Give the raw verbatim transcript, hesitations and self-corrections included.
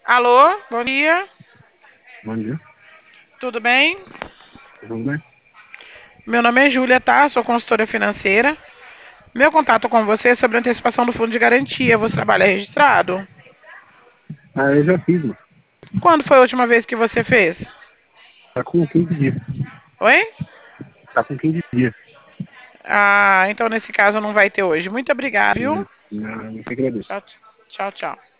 Alô, bom dia, Bom dia, tudo bem? tudo bem? Meu nome é Júlia, tá? Sou consultora financeira. Meu contato com você é sobre a antecipação do fundo de garantia. Você trabalha registrado? Ah, eu já fiz, mano. Quando foi a última vez que você fez? Tá com quinze dias. Oi? Tá com quinze dias. Ah, então nesse caso não vai ter hoje. Muito obrigada, Não, viu? não, não se agradeço. Tchau, tchau, tchau.